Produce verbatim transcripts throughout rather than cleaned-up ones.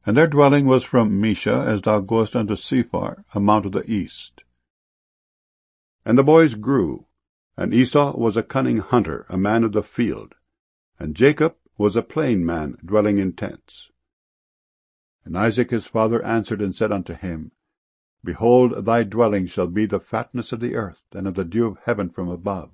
And their dwelling was from Mesha, as thou goest unto Sephar, a mount of the east. And the boys grew, and Esau was a cunning hunter, a man of the field, and Jacob was a plain man, dwelling in tents. And Isaac his father answered and said unto him, Behold, thy dwelling shall be the fatness of the earth, and of the dew of heaven from above.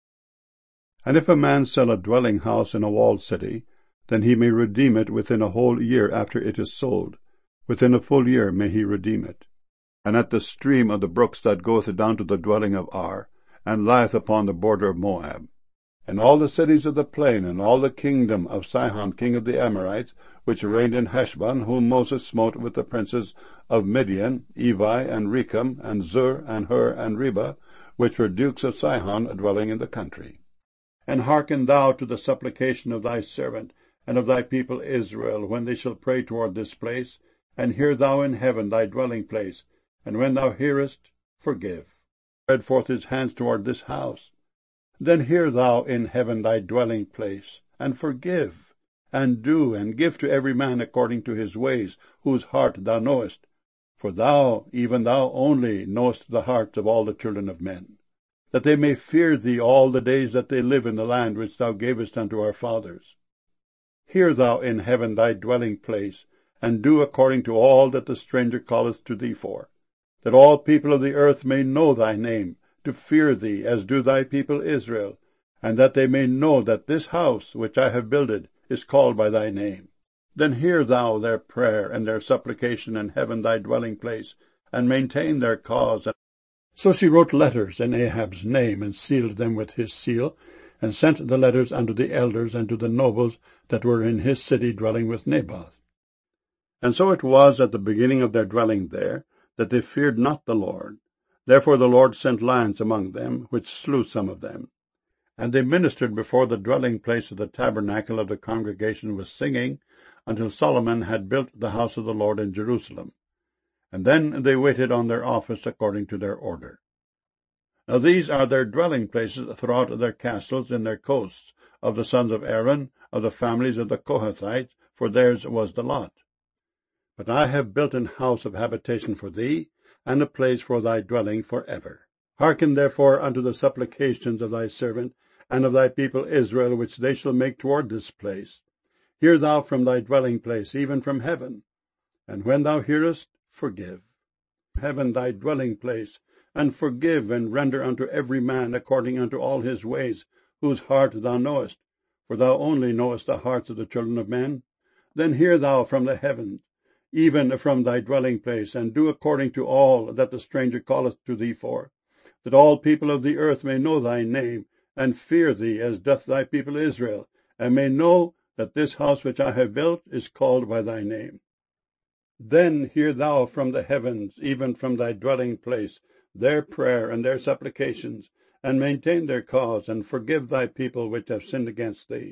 And if a man sell a dwelling house in a walled city, then he may redeem it within a whole year after it is sold. Within a full year may he redeem it. And at the stream of the brooks that goeth down to the dwelling of Ar, and lieth upon the border of Moab. And all the cities of the plain, and all the kingdom of Sihon king of the Amorites, which reigned in Heshbon, whom Moses smote with the princes of Midian, Evi, and Rechem, and Zur, and Hur, and Reba, which were dukes of Sihon, dwelling in the country. And hearken thou to the supplication of thy servant, and of thy people Israel, when they shall pray toward this place, and hear thou in heaven thy dwelling place, and when thou hearest, forgive. Spread forth his hands toward this house. Then hear thou in heaven thy dwelling place, and forgive, and do, and give to every man according to his ways, whose heart thou knowest. For thou, even thou only, knowest the hearts of all the children of men, that they may fear thee all the days that they live in the land which thou gavest unto our fathers. Hear thou in heaven thy dwelling place, and do according to all that the stranger calleth to thee for, that all people of the earth may know thy name, to fear thee, as do thy people Israel, and that they may know that this house which I have builded is called by thy name. Then hear thou their prayer and their supplication in heaven thy dwelling place, and maintain their cause. So she wrote letters in Ahab's name, and sealed them with his seal, and sent the letters unto the elders and to the nobles that were in his city dwelling with Naboth. And so it was at the beginning of their dwelling there, that they feared not the Lord. Therefore the Lord sent lions among them, which slew some of them. And they ministered before the dwelling place of the tabernacle of the congregation with singing, until Solomon had built the house of the Lord in Jerusalem. And then they waited on their office according to their order. Now these are their dwelling places throughout their castles in their coasts, of the sons of Aaron, of the families of the Kohathites, for theirs was the lot. But I have built an house of habitation for thee, and a place for thy dwelling for ever. Hearken therefore unto the supplications of thy servant, and of thy people Israel, which they shall make toward this place. Hear thou from thy dwelling place, even from heaven. And when thou hearest, forgive. Heaven thy dwelling place, and forgive, and render unto every man according unto all his ways, whose heart thou knowest, for thou only knowest the hearts of the children of men. Then hear thou from the heavens, even from thy dwelling place, and do according to all that the stranger calleth to thee for, that all people of the earth may know thy name, and fear thee, as doth thy people Israel, and may know that this house which I have built is called by thy name. Then hear thou from the heavens, even from thy dwelling place, their prayer and their supplications, and maintain their cause, and forgive thy people which have sinned against thee.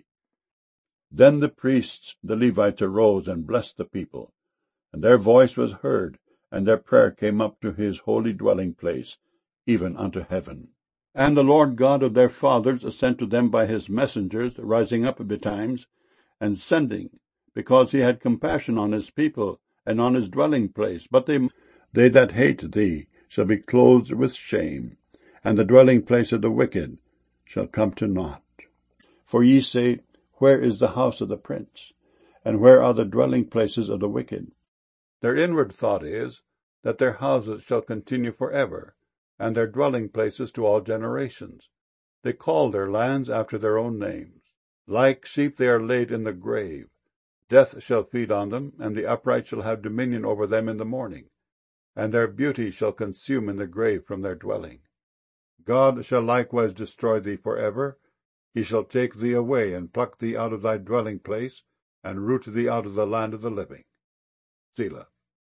Then the priests, the Levites, arose and blessed the people, and their voice was heard, and their prayer came up to his holy dwelling place, even unto heaven. And the Lord God of their fathers sent to them by his messengers, rising up betimes, and sending, because he had compassion on his people, and on his dwelling place. But they, they that hate thee shall be clothed with shame, and the dwelling place of the wicked shall come to naught. For ye say, Where is the house of the prince? And where are the dwelling places of the wicked? Their inward thought is, that their houses shall continue forever, and their dwelling places to all generations. They call their lands after their own names. Like sheep they are laid in the grave. Death shall feed on them, and the upright shall have dominion over them in the morning, and their beauty shall consume in the grave from their dwelling. God shall likewise destroy thee for ever. He shall take thee away, and pluck thee out of thy dwelling place, and root thee out of the land of the living. Selah.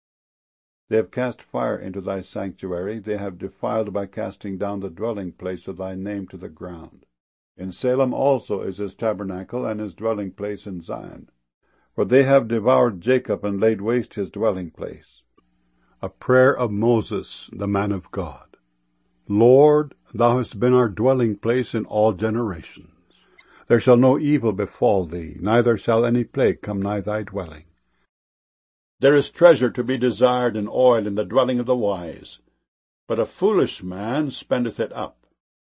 They have cast fire into thy sanctuary, they have defiled by casting down the dwelling place of thy name to the ground. In Salem also is his tabernacle, and his dwelling place in Zion. For they have devoured Jacob, and laid waste his dwelling place. A prayer of Moses, the man of God. Lord, thou hast been our dwelling place in all generations. There shall no evil befall thee, neither shall any plague come nigh thy dwelling. There is treasure to be desired and oil in the dwelling of the wise, but a foolish man spendeth it up.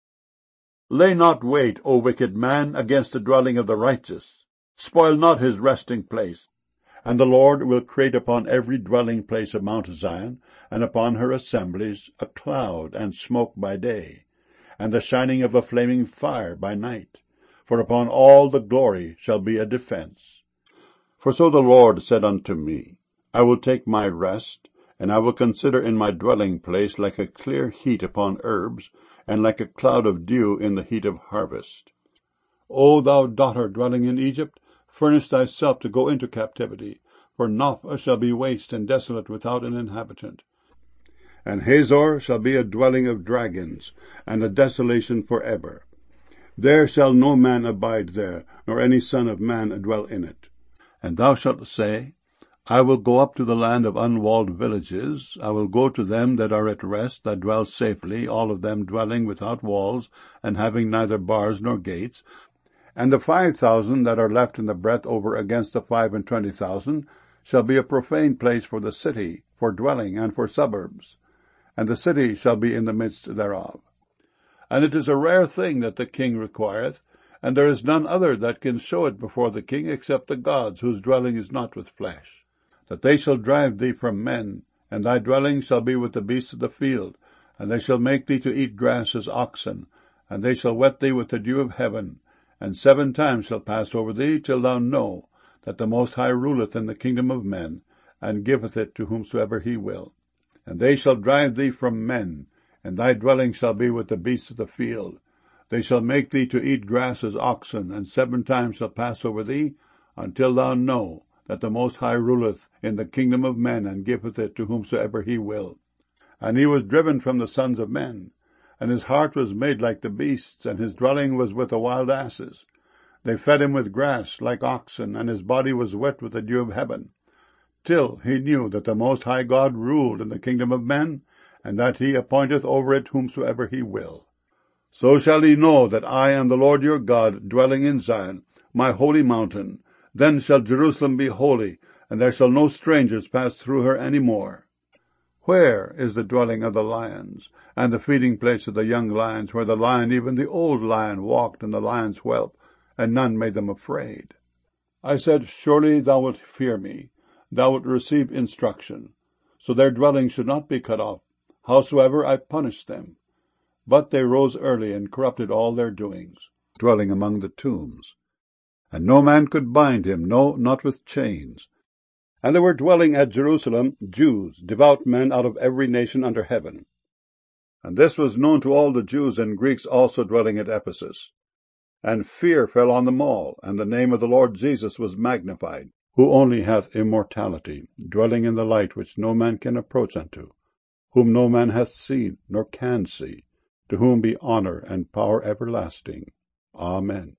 Lay not wait, O wicked man, against the dwelling of the righteous. Spoil not his resting place. And the Lord will create upon every dwelling place of Mount Zion, and upon her assemblies, a cloud and smoke by day, and the shining of a flaming fire by night. For upon all the glory shall be a defense. For so the Lord said unto me, I will take my rest, and I will consider in my dwelling place like a clear heat upon herbs, and like a cloud of dew in the heat of harvest. O thou daughter dwelling in Egypt, furnish thyself to go into captivity, for Noph shall be waste and desolate without an inhabitant. And Hazor shall be a dwelling of dragons, and a desolation for ever. There shall no man abide there, nor any son of man dwell in it. And thou shalt say, I will go up to the land of unwalled villages, I will go to them that are at rest, that dwell safely, all of them dwelling without walls, and having neither bars nor gates. And the five thousand that are left in the breadth over against the five and twenty thousand shall be a profane place for the city, for dwelling, and for suburbs. And the city shall be in the midst thereof. And it is a rare thing that the king requireth, and there is none other that can show it before the king, except the gods, whose dwelling is not with flesh. That they shall drive thee from men, and thy dwelling shall be with the beasts of the field, and they shall make thee to eat grass as oxen, and they shall wet thee with the dew of heaven, and seven times shall pass over thee, till thou know that the Most High ruleth in the kingdom of men, and giveth it to whomsoever he will. And they shall drive thee from men, and thy dwelling shall be with the beasts of the field. They shall make thee to eat grass as oxen, and seven times shall pass over thee, until thou know that the Most High ruleth in the kingdom of men, and giveth it to whomsoever he will. And he was driven from the sons of men, and his heart was made like the beasts, and his dwelling was with the wild asses. They fed him with grass like oxen, and his body was wet with the dew of heaven, till he knew that the Most High God ruled in the kingdom of men, and that he appointeth over it whomsoever he will. So shall ye know that I am the Lord your God, dwelling in Zion, my holy mountain. Then shall Jerusalem be holy, and there shall no strangers pass through her any more. Where is the dwelling of the lions, and the feeding place of the young lions, where the lion, even the old lion, walked, and the lion's whelp, and none made them afraid? I said, Surely thou wilt fear me, thou wilt receive instruction, so their dwelling should not be cut off, howsoever I punished them. But they rose early, and corrupted all their doings, dwelling among the tombs. And no man could bind him, no, not with chains. And there were dwelling at Jerusalem Jews, devout men out of every nation under heaven. And this was known to all the Jews and Greeks also dwelling at Ephesus. And fear fell on them all, and the name of the Lord Jesus was magnified, who only hath immortality, dwelling in the light which no man can approach unto, whom no man hath seen, nor can see, to whom be honour and power everlasting. Amen.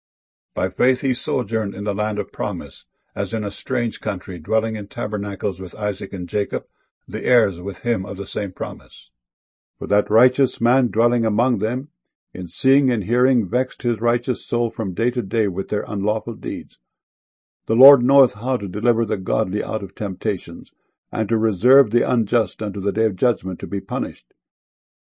By faith he sojourned in the land of promise, as in a strange country, dwelling in tabernacles with Isaac and Jacob, the heirs with him of the same promise. For that righteous man dwelling among them, in seeing and hearing, vexed his righteous soul from day to day with their unlawful deeds. The Lord knoweth how to deliver the godly out of temptations, and to reserve the unjust unto the day of judgment to be punished.